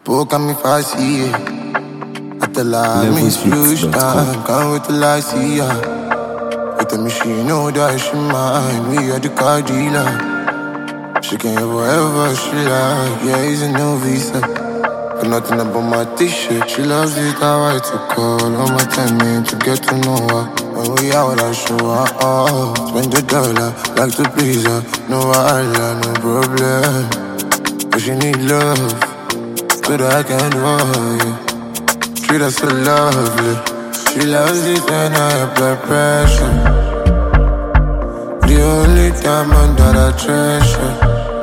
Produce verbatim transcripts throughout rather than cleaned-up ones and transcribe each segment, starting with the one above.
Book on me fast, yeah. At the line, me huge time. Can't wait till I see her. With the machine, know that she mine. We are the car dealer. She can have whatever she like. Yeah, it's a new visa. Got nothing about my t-shirt. She loves it how I took call. All my time in to get to know her. When we out, I show her off. Spend the dollar, like to please her. No wahala, no problem. But she need love, but I can't do it. Treat her so lovely. She loves it when I apply pressure. The only diamond that I treasure.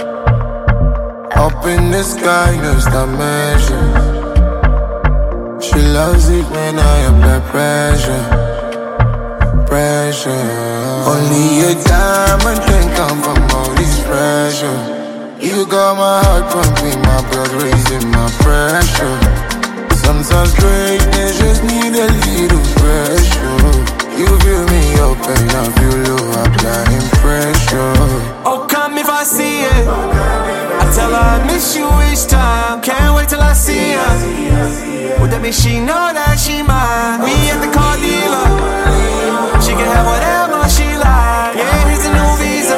Up in the sky, no dimension. She loves it when I apply pressure. Pressure. Only a diamond can come from all this pressure. You got my heart pumping, my blood raising my pressure. Sometimes greatness just need a little pressure. You feel me up and I feel low, applying pressure. Oh, come if I see it. I tell her I miss you each time. Can't wait till I see her. Well, that means she know that she mine. We at the car dealer. She can have whatever she like. Yeah, here's a new visa.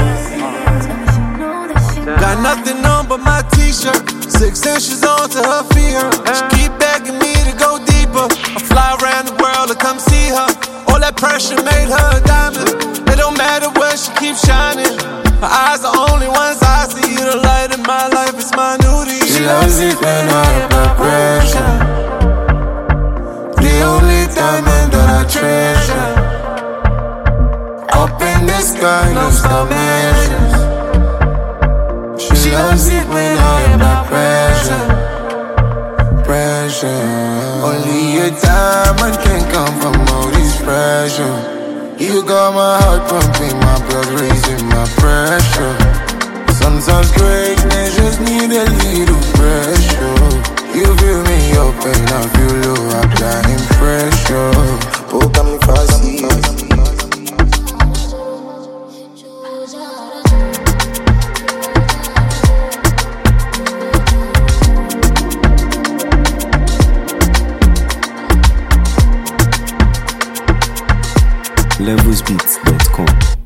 Got nothing on but my t-shirt. Six inches onto her feet. She keep begging me to go deeper. I fly around the world to come see her. All that pressure made her a diamond. It don't matter where she keeps shining. Her eyes are only ones I see. The light in my life is my duty. She loves it when I apply pressure. The only diamond that I treasure. Up in the sky, no dimensions. She loves it when I apply pressure. Pressure. Only a diamond can come from all this pressure. You got my heart pumping, my blood raising my pressure. Sometimes greatness just need a little pressure. You feel me up and I feel low, applying pressure. Oh, come me fast, levels beats dot com